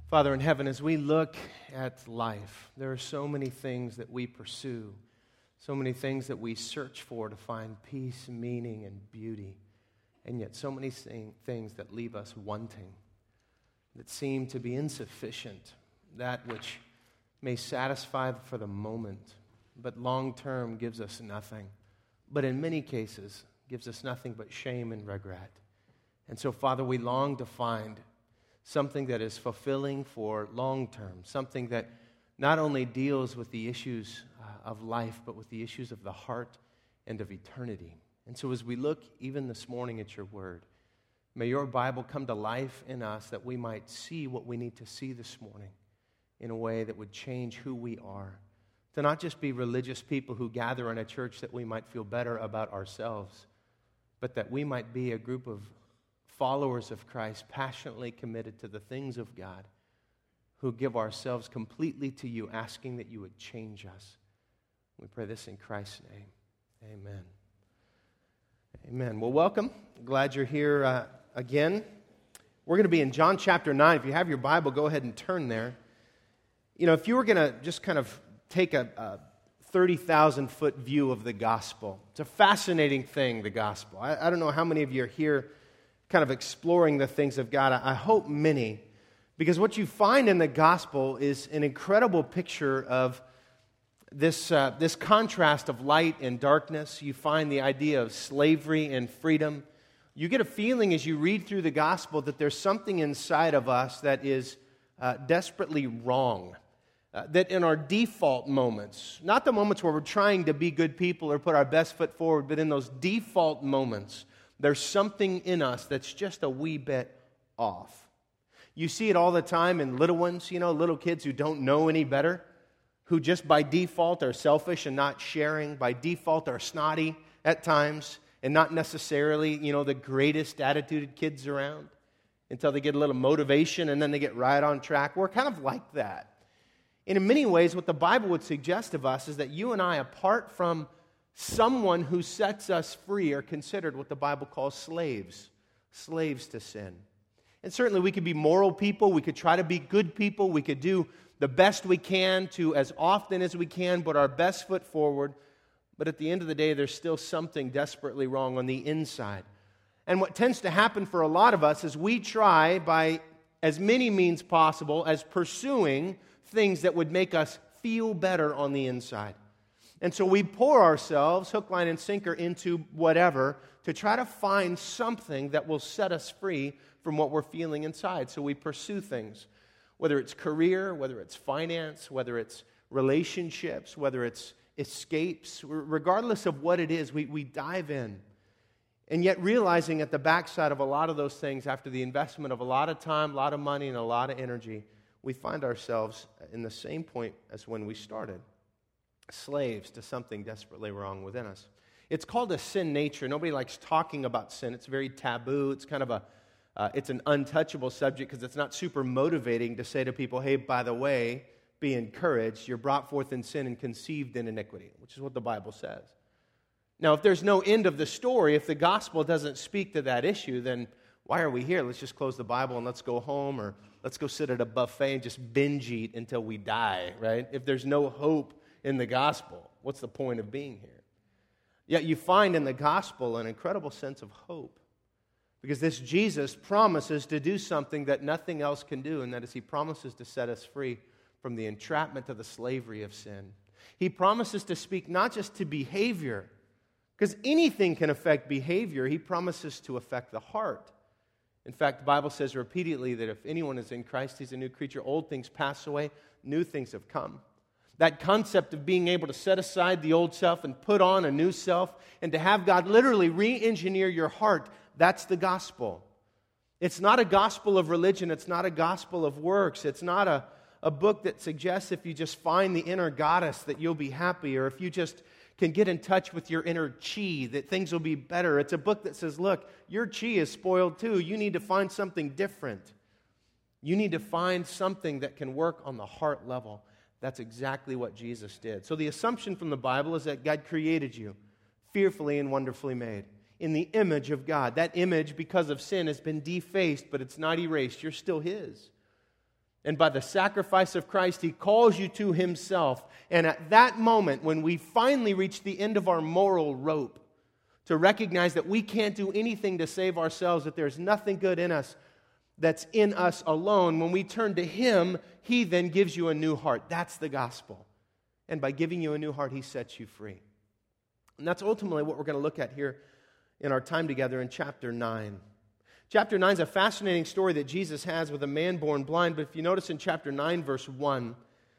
Father in heaven, as we look at life, there are so many things that we pursue, so many things that we search for to find peace, meaning, and beauty, and yet so many things that leave us wanting, that seem to be insufficient, that which may satisfy for the moment, but long-term gives us nothing, but in many cases gives us nothing but shame and regret. And so, Father, we long to find something that is fulfilling for long-term, something that not only deals with the issues of life, but with the issues of the heart and of eternity. And so as we look even this morning at your word, may your Bible come to life in us that we might see what we need to see this morning in a way that would change who we are. To not just be religious people who gather in a church that we might feel better about ourselves, but that we might be a group of followers of Christ, passionately committed to the things of God, who give ourselves completely to you, asking that you would change us. We pray this in Christ's name. Amen. Amen. Well, welcome. Glad you're here again. We're going to be in John chapter 9. If you have your Bible, go ahead and turn there. You know, if you were going to just kind of take a 30,000-foot view of the gospel, it's a fascinating thing, the gospel. I don't know how many of you are here kind of exploring the things of God. I hope many, because what you find in the gospel is an incredible picture of this contrast of light and darkness. You find the idea of slavery and freedom. You get a feeling as you read through the gospel that there's something inside of us that is desperately wrong. That in our default moments, not the moments where we're trying to be good people or put our best foot forward, but in those default moments, there's something in us that's just a wee bit off. You see it all the time in little ones, little kids who don't know any better, who just by default are selfish and not sharing, by default are snotty at times, and not necessarily, the greatest attituded kids around, until they get a little motivation and then they get right on track. We're kind of like that. And in many ways, what the Bible would suggest of us is that you and I, apart from someone who sets us free, are considered what the Bible calls slaves to sin. And certainly we could be moral people, we could try to be good people, we could do the best we can to, as often as we can, put our best foot forward, but at the end of the day, there's still something desperately wrong on the inside. And what tends to happen for a lot of us is we try, by as many means possible, as pursuing things that would make us feel better on the inside. And so we pour ourselves, hook, line, and sinker, into whatever to try to find something that will set us free from what we're feeling inside. So we pursue things, whether it's career, whether it's finance, whether it's relationships, whether it's escapes, regardless of what it is, we dive in. And yet realizing at the backside of a lot of those things, after the investment of a lot of time, a lot of money, and a lot of energy, we find ourselves in the same point as when we started. Slaves to something desperately wrong within us. It's called a sin nature. Nobody likes talking about sin. It's very taboo. It's kind of it's an untouchable subject because it's not super motivating to say to people, hey, by the way, be encouraged. You're brought forth in sin and conceived in iniquity, which is what the Bible says. Now, if there's no end of the story, if the gospel doesn't speak to that issue, then why are we here? Let's just close the Bible and let's go home, or let's go sit at a buffet and just binge eat until we die, right? If there's no hope in the gospel, what's the point of being here? Yet you find in the gospel an incredible sense of hope, because this Jesus promises to do something that nothing else can do, and that is he promises to set us free from the entrapment of the slavery of sin. He promises to speak not just to behavior, because anything can affect behavior. He promises to affect the heart. In fact, the Bible says repeatedly that if anyone is in Christ, he's a new creature. Old things pass away, new things have come. That concept of being able to set aside the old self and put on a new self, and to have God literally re-engineer your heart, that's the gospel. It's not a gospel of religion. It's not a gospel of works. It's not a book that suggests if you just find the inner goddess that you'll be happy, or if you just can get in touch with your inner chi, that things will be better. It's a book that says, look, your chi is spoiled too. You need to find something different. You need to find something that can work on the heart level. That's exactly what Jesus did. So the assumption from the Bible is that God created you fearfully and wonderfully made in the image of God. That image, because of sin, has been defaced, but it's not erased. You're still His. And by the sacrifice of Christ, He calls you to Himself. And at that moment, when we finally reach the end of our moral rope, to recognize that we can't do anything to save ourselves, that there's nothing good in us that's in us alone, when we turn to Him, He then gives you a new heart. That's the gospel. And by giving you a new heart, He sets you free. And that's ultimately what we're going to look at here in our time together in chapter 9. Chapter 9 is a fascinating story that Jesus has with a man born blind, but if you notice in chapter 9, verse 1,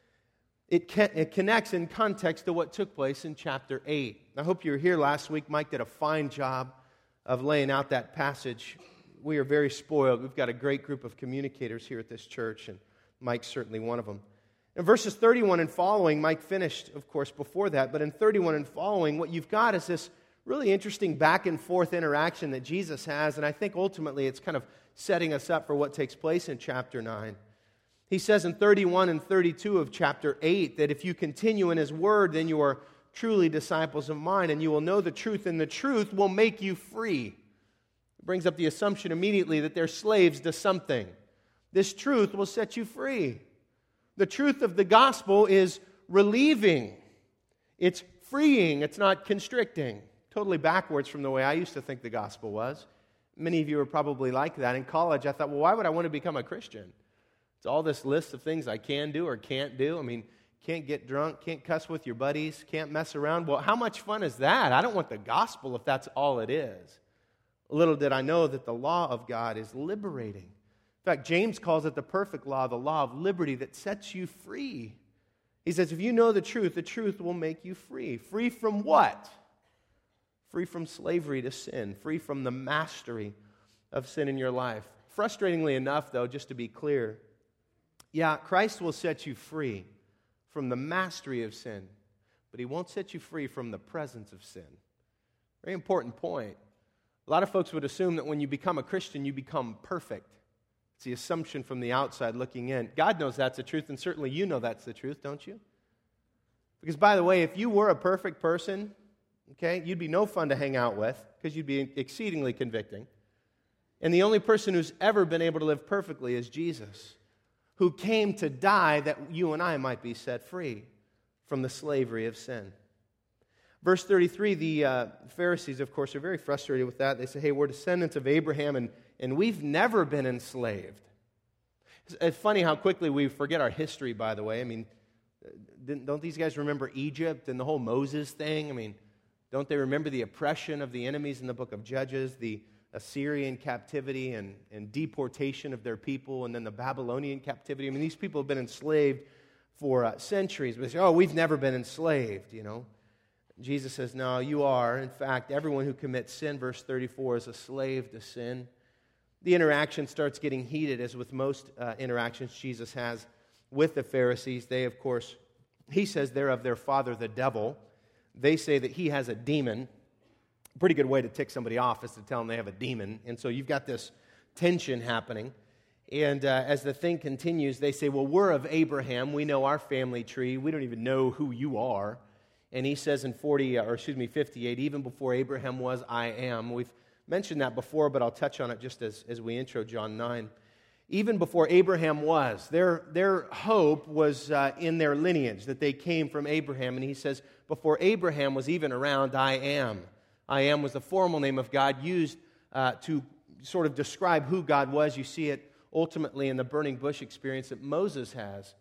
it connects in context to what took place in chapter 8. I hope you were here last week. Mike did a fine job of laying out that passage. We are very spoiled. We've got a great group of communicators here at this church, and Mike's certainly one of them. In verses 31 and following, Mike finished, of course, before that, but in 31 and following, what you've got is this really interesting back and forth interaction that Jesus has, and I think ultimately it's kind of setting us up for what takes place in chapter 9. He says in 31 and 32 of chapter 8 that if you continue in His word, then you are truly disciples of mine, and you will know the truth, and the truth will make you free. It brings up the assumption immediately that they're slaves to something. This truth will set you free. The truth of the gospel is relieving. It's freeing. It's not constricting. Totally backwards from the way I used to think the gospel was. Many of you are probably like that. In college, I thought, well, why would I want to become a Christian? It's all this list of things I can do or can't do. I mean, can't get drunk, can't cuss with your buddies, can't mess around. Well, how much fun is that? I don't want the gospel if that's all it is. Little did I know that the law of God is liberating. In fact, James calls it the perfect law, the law of liberty that sets you free. He says, if you know the truth will make you free. Free from what? Free from slavery to sin, free from the mastery of sin in your life. Frustratingly enough, though, just to be clear, yeah, Christ will set you free from the mastery of sin, but He won't set you free from the presence of sin. Very important point. A lot of folks would assume that when you become a Christian, you become perfect. It's the assumption from the outside looking in. God knows that's the truth, and certainly you know that's the truth, don't you? Because, by the way, if you were a perfect person, okay, you'd be no fun to hang out with because you'd be exceedingly convicting. And the only person who's ever been able to live perfectly is Jesus, who came to die that you and I might be set free from the slavery of sin. Verse 33, the Pharisees, of course, are very frustrated with that. They say, hey, we're descendants of Abraham, and we've never been enslaved. It's funny how quickly we forget our history, by the way. I mean, don't these guys remember Egypt and the whole Moses thing? I mean, don't they remember the oppression of the enemies in the book of Judges, the Assyrian captivity and deportation of their people, and then the Babylonian captivity? I mean, these people have been enslaved for centuries. But they say, oh, we've never been enslaved, you know. Jesus says, no, you are. In fact, everyone who commits sin, verse 34, is a slave to sin. The interaction starts getting heated, as with most interactions Jesus has with the Pharisees. They, of course, he says they're of their father, the devil. They say that he has a demon. A pretty good way to tick somebody off is to tell them they have a demon. And so you've got this tension happening. And as the thing continues, they say, well, we're of Abraham. We know our family tree. We don't even know who you are. And he says in 58, even before Abraham was, I am. We've mentioned that before, but I'll touch on it just as we intro John 9. Even before Abraham was, their hope was in their lineage, that they came from Abraham. And he says, before Abraham was even around, I am. I am was the formal name of God used to sort of describe who God was. You see it ultimately in the burning bush experience that Moses has.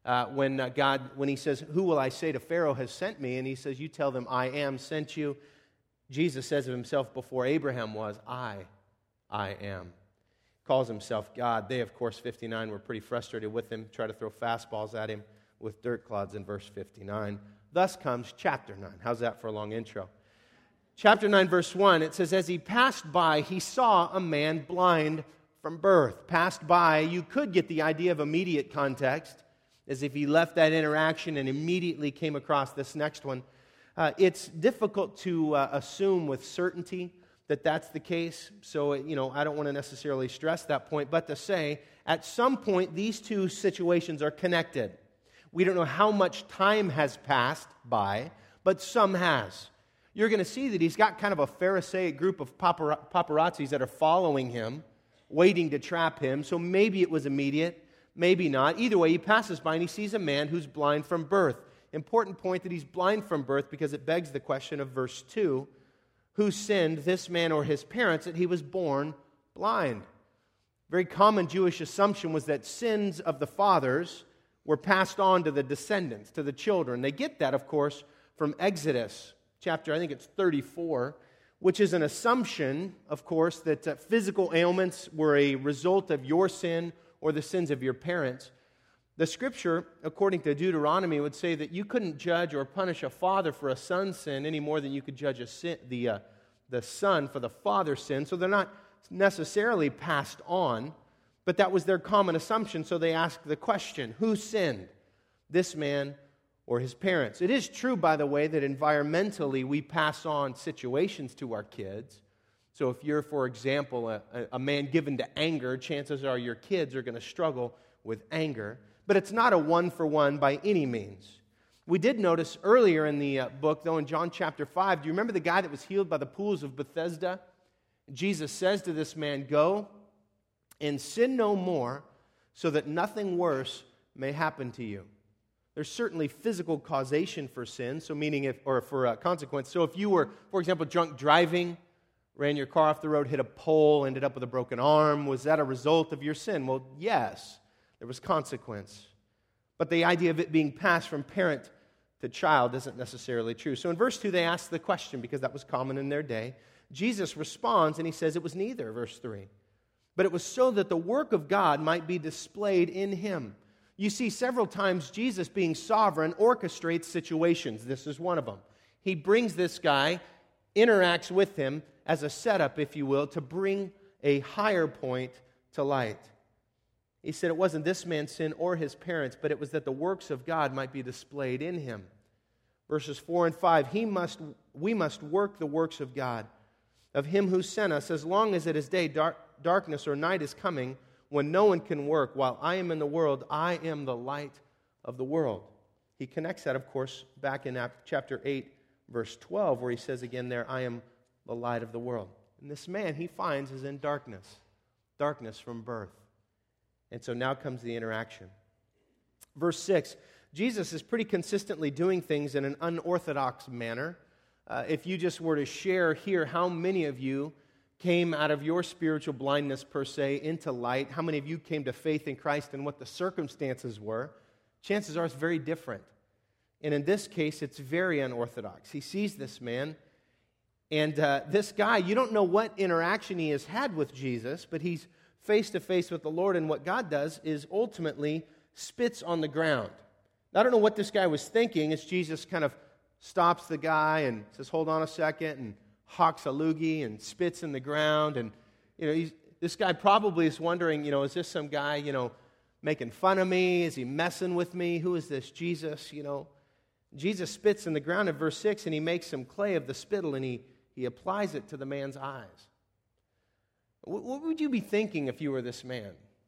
When he says, who will I say to Pharaoh has sent me? And he says, you tell them, I am sent you. Jesus says of himself, before Abraham was, I am. Calls himself God. They, of course, 59, were pretty frustrated with him, try to throw fastballs at him with dirt clods in verse 59. Thus comes chapter 9. How's that for a long intro? Chapter 9, verse 1, it says, as he passed by, he saw a man blind from birth. Passed by, you could get the idea of immediate context, as if he left that interaction and immediately came across this next one. It's difficult to assume with certainty that that's the case, so I don't want to necessarily stress that point, but to say, at some point, these two situations are connected. We don't know how much time has passed by, but some has. You're going to see that he's got kind of a Pharisaic group of paparazzis that are following him, waiting to trap him, so maybe it was immediate. maybe not. Either way, he passes by and he sees a man who's blind from birth. Important point that he's blind from birth because it begs the question of verse 2. Who sinned, this man or his parents, that he was born blind? Very common Jewish assumption was that sins of the fathers were passed on to the descendants, to the children. They get that, of course, from Exodus chapter, I think it's 34, which is an assumption, of course, that physical ailments were a result of your sin or the sins of your parents. The Scripture, according to Deuteronomy, would say that you couldn't judge or punish a father for a son's sin any more than you could judge the son for the father's sin. So they're not necessarily passed on, but that was their common assumption. So they asked the question, who sinned, this man or his parents? It is true, by the way, that environmentally we pass on situations to our kids. So if you're, for example, a man given to anger, chances are your kids are going to struggle with anger. But it's not a one-for-one by any means. We did notice earlier in the book, though, in John chapter 5, do you remember the guy that was healed by the pools of Bethesda? Jesus says to this man, go and sin no more so that nothing worse may happen to you. There's certainly physical causation for sin, so meaning for consequence. So if you were, for example, drunk driving, ran your car off the road, hit a pole, ended up with a broken arm, was that a result of your sin? Well, yes, there was consequence. But the idea of it being passed from parent to child isn't necessarily true. So in verse 2, they ask the question, because that was common in their day. Jesus responds, and he says it was neither, verse 3. But it was so that the work of God might be displayed in him. You see several times Jesus, being sovereign, orchestrates situations. This is one of them. He brings this guy, interacts with him as a setup, if you will, to bring a higher point to light. He said it wasn't this man's sin or his parents, but it was that the works of God might be displayed in him. Verses 4 and 5, we must work the works of God, of him who sent us, as long as it is day, darkness or night is coming, when no one can work. While I am in the world, I am the light of the world. He connects that, of course, back in chapter 8, verse 12, where he says again there, I am the light of the world. And this man he finds is in darkness from birth. And so now comes the interaction. Verse 6, Jesus is pretty consistently doing things in an unorthodox manner. If you just were to share here how many of you came out of your spiritual blindness per se into light, how many of you came to faith in Christ and what the circumstances were, chances are it's very different. And in this case, it's very unorthodox. He sees this man, and this guy, you don't know what interaction he has had with Jesus, but he's face to face with the Lord, and what God does is ultimately spits on the ground. Now, I don't know what this guy was thinking as Jesus kind of stops the guy and says, hold on a second, and hawks a loogie and spits in the ground. And, this guy probably is wondering, is this some guy, making fun of me? Is he messing with me? Who is this Jesus, Jesus spits in the ground in verse 6, and he makes some clay of the spittle, and he applies it to the man's eyes. What would you be thinking if you were this man?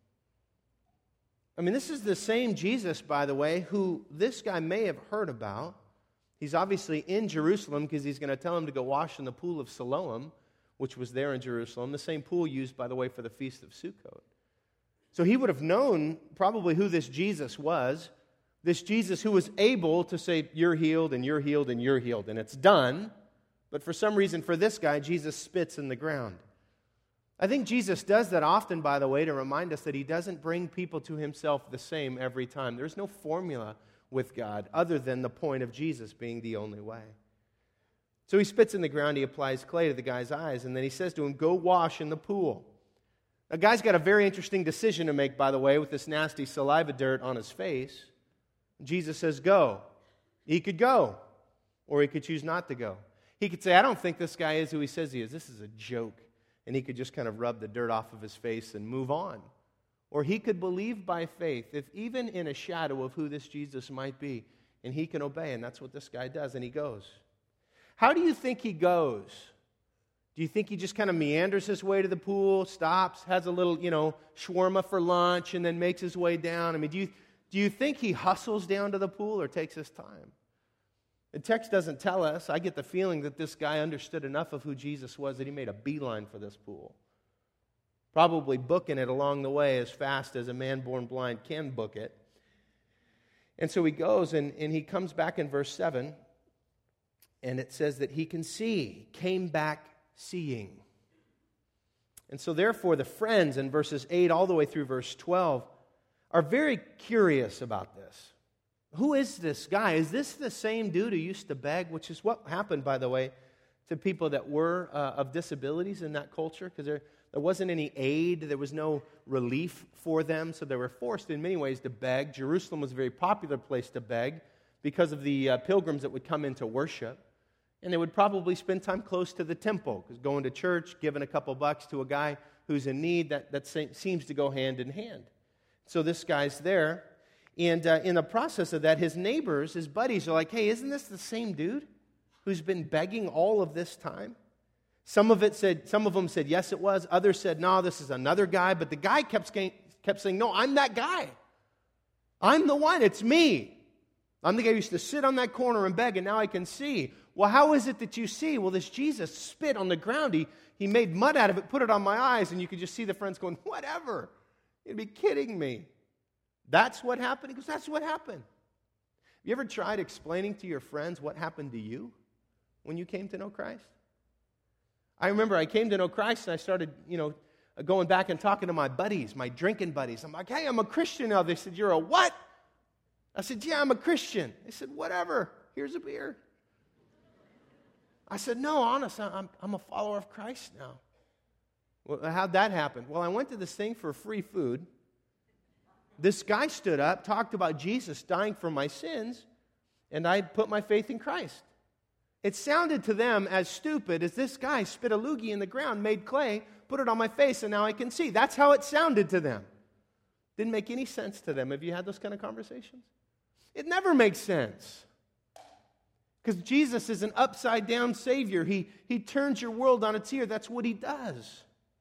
I mean, this is the same Jesus, by the way, who this guy may have heard about. He's obviously in Jerusalem because he's going to tell him to go wash in the pool of Siloam, which was there in Jerusalem, the same pool used, by the way, for the Feast of Sukkot. So he would have known probably who this Jesus was, this Jesus who was able to say, you're healed, and you're healed, and you're healed, and it's done. But for some reason, for this guy, Jesus spits in the ground. I think Jesus does that often, by the way, to remind us that he doesn't bring people to himself the same every time. There's no formula with God other than the point of Jesus being the only way. So he spits in the ground, he applies clay to the guy's eyes, and then he says to him, go wash in the pool. A guy's got a very interesting decision to make, by the way, with this nasty saliva dirt on his face. Jesus says, go. He could go, or he could choose not to go. He could say, I don't think this guy is who he says he is. This is a joke. And he could just kind of rub the dirt off of his face and move on. Or he could believe by faith, if even in a shadow of who this Jesus might be, and he can obey, and that's what this guy does, and he goes. How do you think he goes? Do you think he just kind of meanders his way to the pool, stops, has a little, shawarma for lunch, and then makes his way down? I mean, do you think he hustles down to the pool or takes his time? The text doesn't tell us. I get the feeling that this guy understood enough of who Jesus was that he made a beeline for this pool. probably booking it along the way as fast as a man born blind can book it. And so he goes, and he comes back in verse 7, and it says that he can see, came back seeing. And so therefore the friends in verses 8 all the way through verse 12 are very curious about this. Who is this guy? Is this the same dude who used to beg? Which is what happened, by the way, to people that were of disabilities in that culture, because there wasn't any aid, there was no relief for them, so they were forced in many ways to beg. Jerusalem was a very popular place to beg because of the pilgrims that would come in to worship. And they would probably spend time close to the temple, because going to church, giving a couple bucks to a guy who's in need, that seems to go hand in hand. So this guy's there, and in the process of that, his neighbors, his buddies are like, hey, isn't this the same dude who's been begging all of this time? Some of them said, yes, it was. Others said, no, this is another guy. But the guy kept saying, no, I'm that guy. I'm the one. It's me. I'm the guy who used to sit on that corner and beg, and now I can see. Well, how is it that you see? Well, this Jesus spit on the ground. He made mud out of it, put it on my eyes, and you could just see the friends going, whatever. You'd be kidding me. That's what happened? He goes, that's what happened. Have you ever tried explaining to your friends what happened to you when you came to know Christ? I remember I came to know Christ, and I started, going back and talking to my buddies, my drinking buddies. I'm like, hey, I'm a Christian now. They said, you're a what? I said, yeah, I'm a Christian. They said, whatever. Here's a beer. I said, no, honest, I'm a follower of Christ now. Well, how'd that happen? Well, I went to this thing for free food. This guy stood up, talked about Jesus dying for my sins, and I put my faith in Christ. It sounded to them as stupid as this guy spit a loogie in the ground, made clay, put it on my face, and now I can see. That's how it sounded to them. Didn't make any sense to them. Have you had those kind of conversations? It never makes sense. Because Jesus is an upside-down Savior. He turns your world on its ear. That's what He does.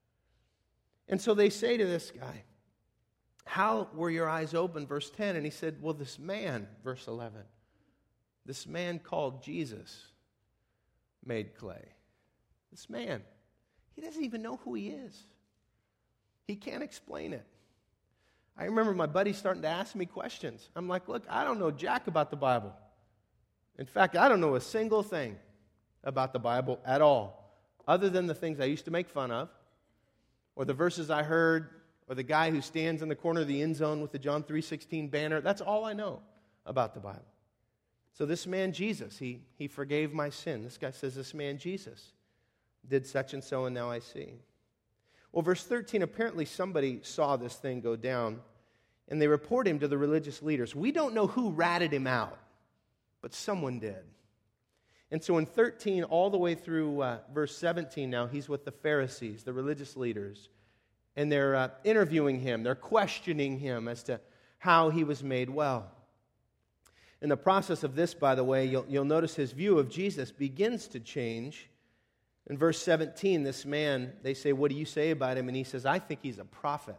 And so they say to this guy, how were your eyes open? Verse 10, and he said, well, this man, verse 11, this man called Jesus made clay. This man, he doesn't even know who he is. He can't explain it. I remember my buddy starting to ask me questions. I'm like, look, I don't know jack about the Bible. In fact, I don't know a single thing about the Bible at all, other than the things I used to make fun of, or the verses I heard, or the guy who stands in the corner of the end zone with the John 3:16 banner. That's all I know about the Bible. So this man Jesus, he forgave my sin. This guy says this man Jesus did such and so, and now I see. Well, verse 13, apparently somebody saw this thing go down, and they report him to the religious leaders. We don't know who ratted him out, but someone did. And so in 13, all the way through verse 17 now, he's with the Pharisees, the religious leaders, and they're interviewing him. They're questioning him as to how he was made well. In the process of this, by the way, you'll notice his view of Jesus begins to change. In verse 17, this man, they say, what do you say about him? And he says, I think he's a prophet.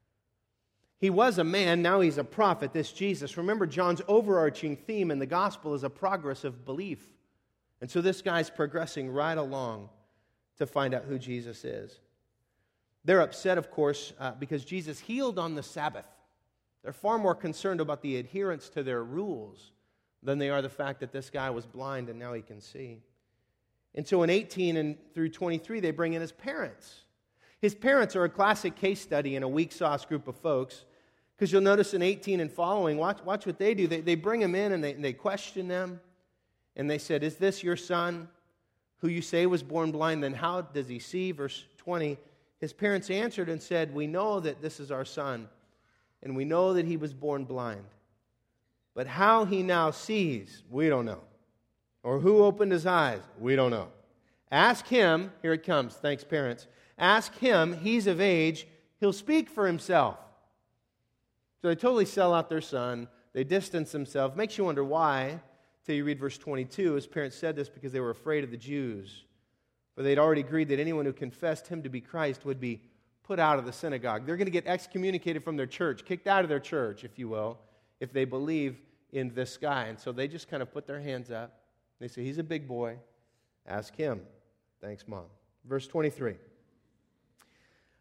He was a man, now he's a prophet, this Jesus. Remember, John's overarching theme in the gospel is a progress of belief. And so this guy's progressing right along to find out who Jesus is. They're upset, of course, because Jesus healed on the Sabbath. They're far more concerned about the adherence to their rules than they are the fact that this guy was blind and now he can see. And so in 18 and through 23, they bring in his parents. His parents are a classic case study in a weak sauce group of folks, because you'll notice in 18 and following, watch what they do. They bring him in and they question them. And they said, is this your son who you say was born blind? Then how does he see? Verse 20, his parents answered and said, we know that this is our son, and we know that he was born blind. But how he now sees, we don't know. Or who opened his eyes, we don't know. Ask him, here it comes, thanks parents. Ask him, he's of age, he'll speak for himself. So they totally sell out their son. They distance themselves. Makes you wonder why, till you read verse 22. His parents said this because they were afraid of the Jews. For they'd already agreed that anyone who confessed him to be Christ would be put out of the synagogue. They're going to get excommunicated from their church, kicked out of their church, if you will, if they believe in this guy. And so they just kind of put their hands up. They say, he's a big boy. Ask him. Thanks, Mom. Verse 23.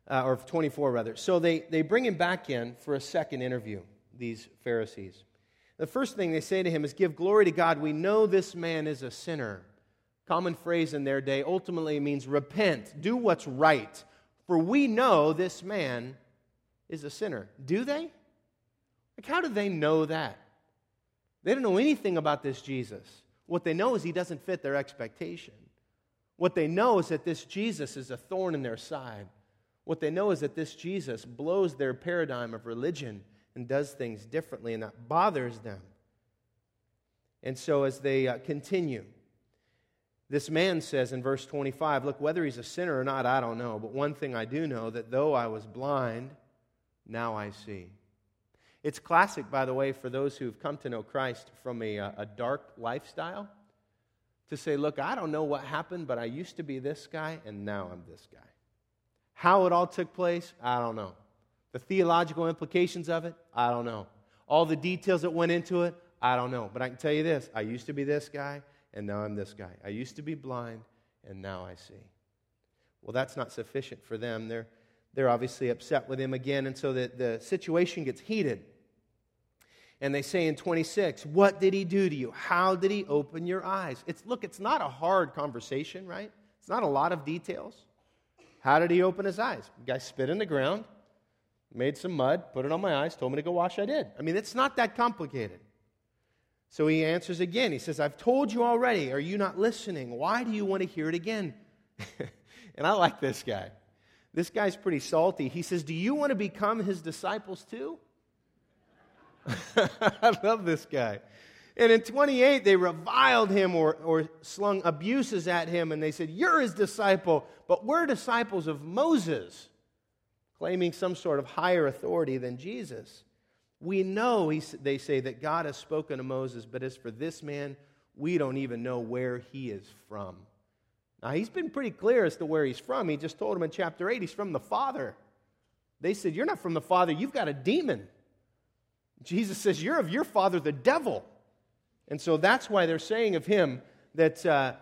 or 24 rather. So they bring him back in for a second interview, these Pharisees. The first thing they say to him is, give glory to God. We know this man is a sinner. Common phrase in their day ultimately means repent, do what's right. For we know this man is a sinner. Do they? Like, how do they know that? They don't know anything about this Jesus. What they know is he doesn't fit their expectation. What they know is that this Jesus is a thorn in their side. What they know is that this Jesus blows their paradigm of religion and does things differently, and that bothers them. And so as they continue, this man says in verse 25, look, whether he's a sinner or not, I don't know. But one thing I do know, that though I was blind, now I see. It's classic, by the way, for those who've come to know Christ from a dark lifestyle, to say, look, I don't know what happened, but I used to be this guy, and now I'm this guy. How it all took place, I don't know. The theological implications of it, I don't know. All the details that went into it, I don't know. But I can tell you this, I used to be this guy, and now I'm this guy. I used to be blind, and now I see. Well, that's not sufficient for them. They're obviously upset with him again, and so the situation gets heated. And they say in 26, what did he do to you? How did he open your eyes? It's not a hard conversation, right? It's not a lot of details. How did he open his eyes? The guy spit in the ground, made some mud, put it on my eyes, told me to go wash. I did. I mean, it's not that complicated. So he answers again. He says, I've told you already. Are you not listening? Why do you want to hear it again? And I like this guy. This guy's pretty salty. He says, do you want to become his disciples too? I love this guy. And in 28, they reviled him or slung abuses at him, and they said, you're his disciple, but we're disciples of Moses, claiming some sort of higher authority than Jesus. We know, they say, that God has spoken to Moses, but as for this man, we don't even know where he is from. Now, he's been pretty clear as to where he's from. He just told them in chapter 8, he's from the Father. They said, you're not from the Father, you've got a demon. Jesus says, you're of your father, the devil. And so that's why they're saying of him that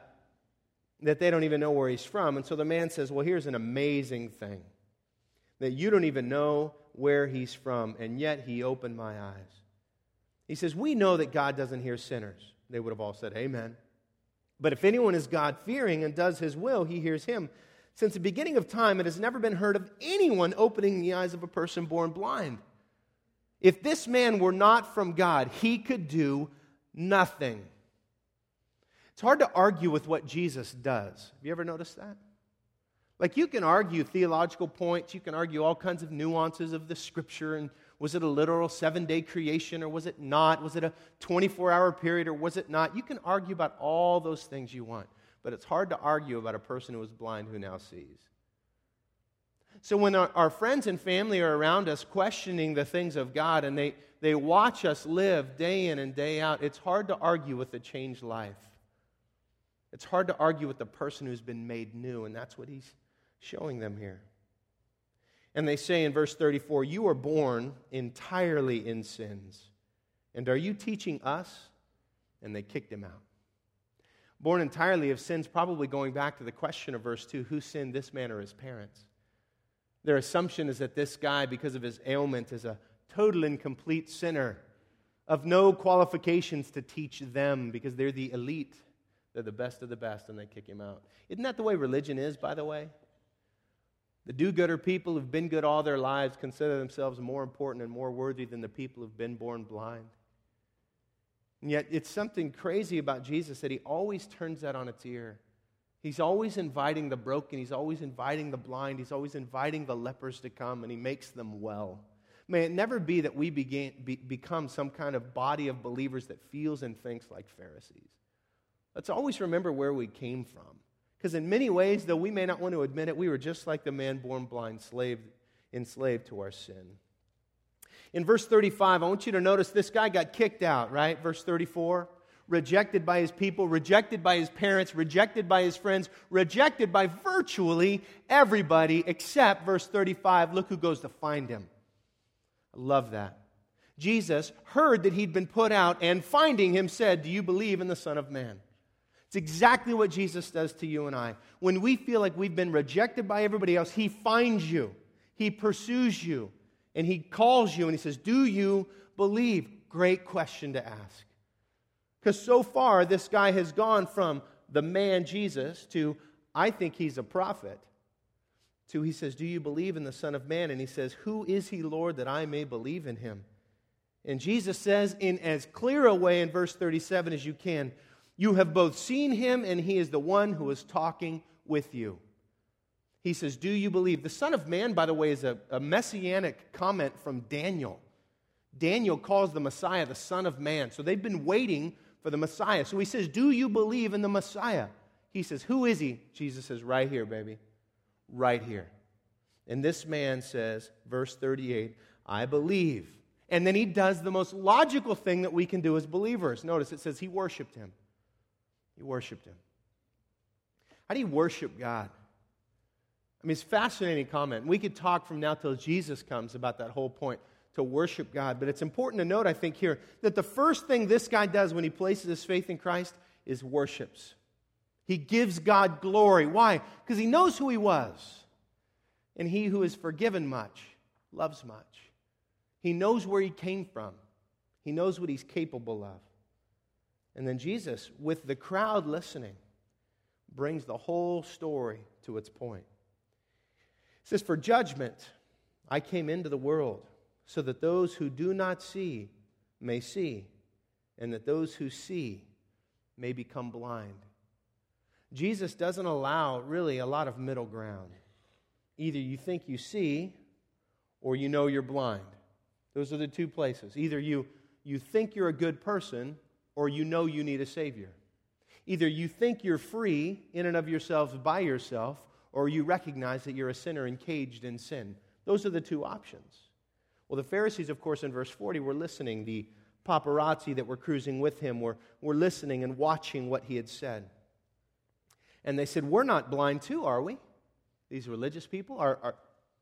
they don't even know where he's from. And so the man says, well, here's an amazing thing, that you don't even know where he's from, and yet he opened my eyes. He says, we know that God doesn't hear sinners. They would have all said, amen. But if anyone is God-fearing and does his will, he hears him. Since the beginning of time, it has never been heard of anyone opening the eyes of a person born blind. If this man were not from God, he could do nothing. It's hard to argue with what Jesus does. Have you ever noticed that? Like, you can argue theological points, you can argue all kinds of nuances of the Scripture, and was it a literal 7-day creation or was it not? Was it a 24-hour period or was it not? You can argue about all those things you want, but it's hard to argue about a person who is blind who now sees. So when our friends and family are around us questioning the things of God and they watch us live day in and day out, it's hard to argue with a changed life. It's hard to argue with the person who's been made new, and that's what he's showing them here. And they say in verse 34, you are born entirely in sins, and are you teaching us? And they kicked him out. Born entirely of sins, probably going back to the question of verse 2, who sinned, this man or his parents? Their assumption is that this guy, because of his ailment, is a total and complete sinner of no qualifications to teach them because they're the elite. They're the best of the best, and they kick him out. Isn't that the way religion is, by the way? The do-gooder people who've been good all their lives consider themselves more important and more worthy than the people who've been born blind. And yet, it's something crazy about Jesus that he always turns that on its ear. He's always inviting the broken. He's always inviting the blind. He's always inviting the lepers to come, and he makes them well. May it never be that we become some kind of body of believers that feels and thinks like Pharisees. Let's always remember where we came from. Because in many ways, though we may not want to admit it, we were just like the man born blind, enslaved to our sin. In verse 35, I want you to notice this guy got kicked out, right? Verse 34. Rejected by his people, rejected by his parents, rejected by his friends, rejected by virtually everybody except, verse 35, look who goes to find him. I love that. Jesus heard that he'd been put out, and finding him said, do you believe in the Son of Man? It's exactly what Jesus does to you and I. When we feel like we've been rejected by everybody else, he finds you. He pursues you, and He calls you, and He says, do you believe? Great question to ask. Because so far, this guy has gone from the man Jesus to, I think he's a prophet, to he says, do you believe in the Son of Man? And he says, who is He, Lord, that I may believe in Him? And Jesus says in as clear a way in verse 37 as you can, you have both seen Him, and He is the one who is talking with you. He says, do you believe? The Son of Man, by the way, is a messianic comment from Daniel. Daniel calls the Messiah the Son of Man. So they've been waiting for the Messiah. So he says, do you believe in the Messiah? He says, who is He? Jesus says, right here, baby. Right here. And this man says, verse 38, I believe. And then he does the most logical thing that we can do as believers. Notice it says he worshiped Him. He worshiped Him. How do you worship God? I mean, it's a fascinating comment. We could talk from now till Jesus comes about that whole point, to worship God. But it's important to note, I think, here, that the first thing this guy does when he places his faith in Christ is worships. He gives God glory. Why? Because he knows who He was. And he who is forgiven much loves much. He knows where he came from. He knows what he's capable of. And then Jesus, with the crowd listening, brings the whole story to its point. It says, for judgment I came into the world, so that those who do not see may see, and that those who see may become blind. Jesus doesn't allow really a lot of middle ground. Either you think you see, or you know you're blind. Those are the two places. Either you think you're a good person, or you know you need a Savior. Either you think you're free in and of yourselves by yourself, or you recognize that you're a sinner and caged in sin. Those are the two options. Well, the Pharisees, of course, in verse 40 were listening. The paparazzi that were cruising with him were listening and watching what he had said. And they said, we're not blind too, are we? These religious people, are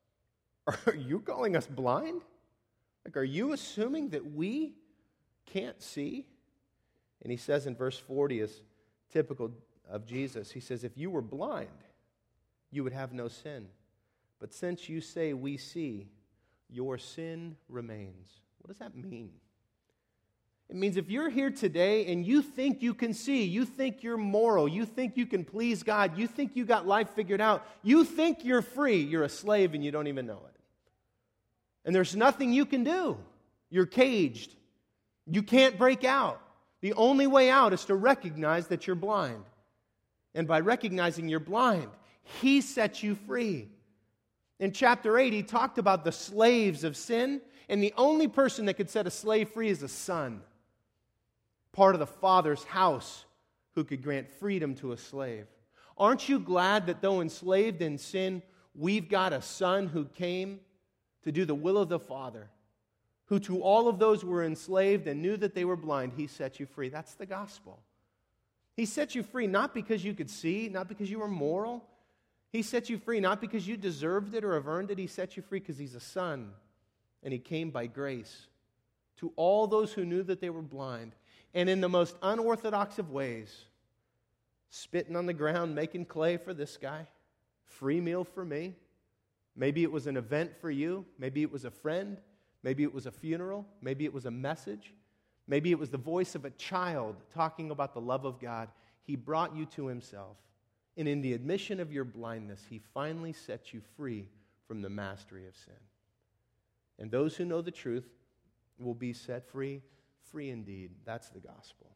you calling us blind? Like, are you assuming that we can't see? And he says in verse 40, is typical of Jesus, he says, if you were blind, you would have no sin. But since you say we see, your sin remains. What does that mean? It means if you're here today and you think you can see, you think you're moral, you think you can please God, you think you got life figured out, you think you're free, you're a slave and you don't even know it. And there's nothing you can do. You're caged. You can't break out. The only way out is to recognize that you're blind. And by recognizing you're blind, He sets you free. In chapter 8, he talked about the slaves of sin, and the only person that could set a slave free is a son, part of the Father's house, who could grant freedom to a slave. Aren't you glad that though enslaved in sin, we've got a Son who came to do the will of the Father, who to all of those who were enslaved and knew that they were blind, He set you free. That's the gospel. He set you free not because you could see, not because you were moral. He set you free not because you deserved it or have earned it. He set you free because He's a Son, and He came by grace to all those who knew that they were blind. And in the most unorthodox of ways, spitting on the ground, making clay for this guy, free meal for me. Maybe it was an event for you. Maybe it was a friend. Maybe it was a funeral. Maybe it was a message. Maybe it was the voice of a child talking about the love of God. He brought you to Himself. And in the admission of your blindness, He finally sets you free from the mastery of sin. And those who know the truth will be set free, free indeed. That's the gospel.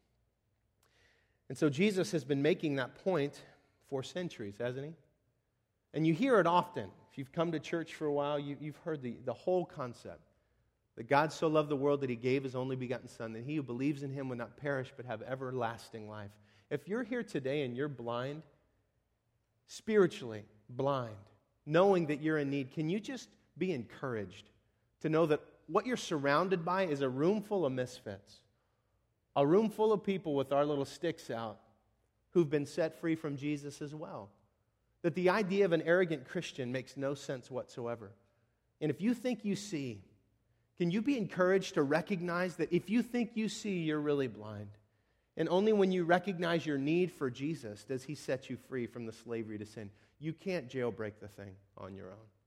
And so Jesus has been making that point for centuries, hasn't He? And you hear it often. If you've come to church for a while, you've heard the whole concept. That God so loved the world that He gave His only begotten Son, that he who believes in Him would not perish but have everlasting life. If you're here today and you're blind, spiritually blind, knowing that you're in need, can you just be encouraged to know that what you're surrounded by is a room full of misfits, a room full of people with our little sticks out who've been set free from Jesus as well. That the idea of an arrogant Christian makes no sense whatsoever. And if you think you see, can you be encouraged to recognize that if you think you see, you're really blind? And only when you recognize your need for Jesus does He set you free from the slavery to sin. You can't jailbreak the thing on your own.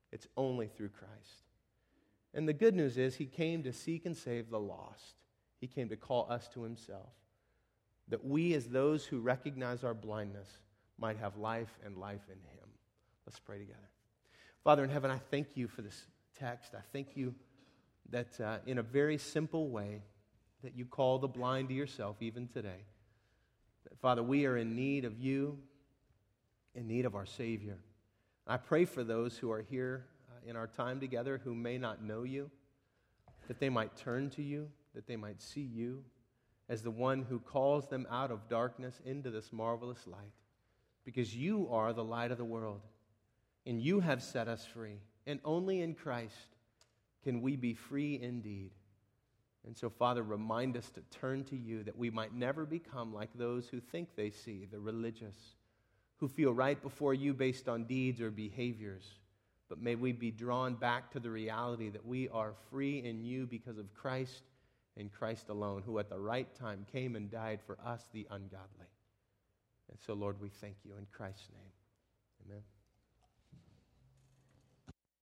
It's only through Christ. And the good news is he came to seek and save the lost. He came to call us to himself, that we as those who recognize our blindness might have life and life in him. Let's pray together. Father in heaven, I thank you for this text. I thank you that in a very simple way that you call the blind to yourself even today. That, Father, we are in need of you, in need of our Savior. I pray for those who are here in our time together who may not know you, that they might turn to you, that they might see you as the one who calls them out of darkness into this marvelous light. Because you are the light of the world, and you have set us free. And only in Christ can we be free indeed. And so, Father, remind us to turn to you, that we might never become like those who think they see, the religious, who feel right before you based on deeds or behaviors. But may we be drawn back to the reality that we are free in you because of Christ and Christ alone, who at the right time came and died for us, the ungodly. And so, Lord, we thank you in Christ's name. Amen.